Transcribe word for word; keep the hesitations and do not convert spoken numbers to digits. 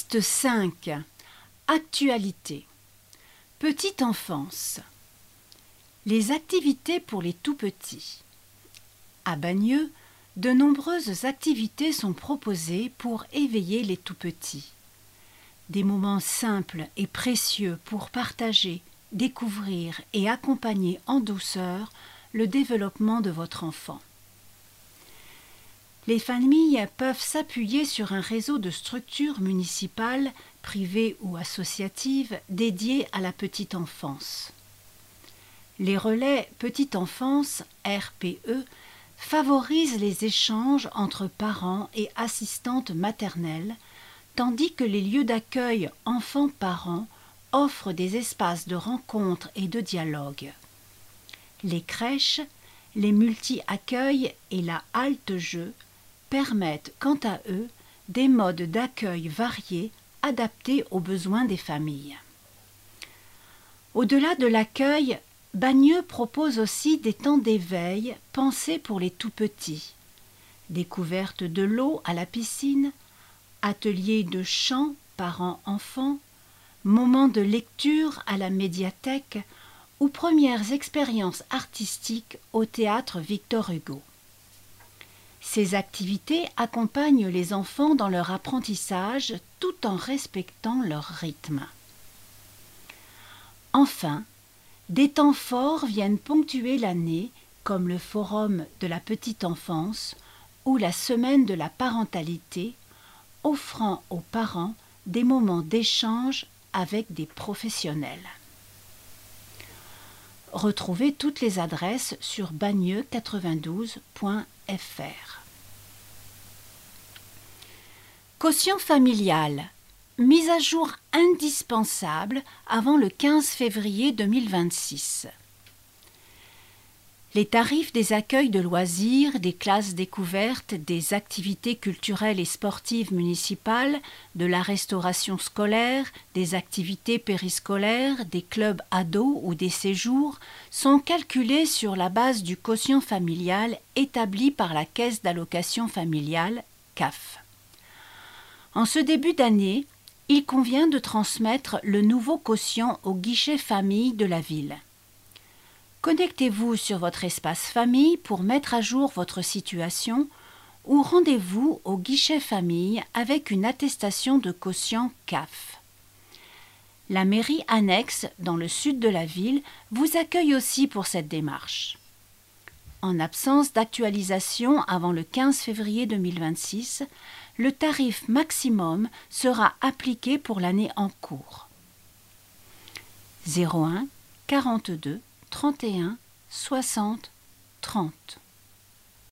Piste cinq. Actualité. Petite enfance. Les activités pour les tout-petits. À Bagneux, de nombreuses activités sont proposées pour éveiller les tout-petits. Des moments simples et précieux pour partager, découvrir et accompagner en douceur le développement de votre enfant. Les familles peuvent s'appuyer sur un réseau de structures municipales, privées ou associatives dédiées à la petite enfance. Les relais petite enfance, R P E, favorisent les échanges entre parents et assistantes maternelles, tandis que les lieux d'accueil enfants-parents offrent des espaces de rencontre et de dialogue. Les crèches, les multi-accueils et la halte-jeu permettent quant à eux des modes d'accueil variés adaptés aux besoins des familles. Au-delà de l'accueil, Bagneux propose aussi des temps d'éveil pensés pour les tout-petits. Découverte de l'eau à la piscine, ateliers de chant parents-enfants, moments de lecture à la médiathèque ou premières expériences artistiques au théâtre Victor Hugo. Ces activités accompagnent les enfants dans leur apprentissage tout en respectant leur rythme. Enfin, des temps forts viennent ponctuer l'année, comme le Forum de la petite enfance ou la Semaine de la parentalité, offrant aux parents des moments d'échange avec des professionnels. Retrouvez toutes les adresses sur bagneux quatre-vingt-douze point f r. Quotient familial. Mise à jour indispensable avant le quinze février deux mille vingt-six. Les tarifs des accueils de loisirs, des classes découvertes, des activités culturelles et sportives municipales, de la restauration scolaire, des activités périscolaires, des clubs ados ou des séjours sont calculés sur la base du quotient familial établi par la Caisse d'allocation familiale, C A F. En ce début d'année, il convient de transmettre le nouveau quotient au guichet famille de la ville. Connectez-vous sur votre espace famille pour mettre à jour votre situation ou rendez-vous au guichet famille avec une attestation de quotient C A F. La mairie annexe dans le sud de la ville vous accueille aussi pour cette démarche. En absence d'actualisation avant le quinze février deux mille vingt-six, le tarif maximum sera appliqué pour l'année en cours. zéro un quarante-deux trente et un soixante trente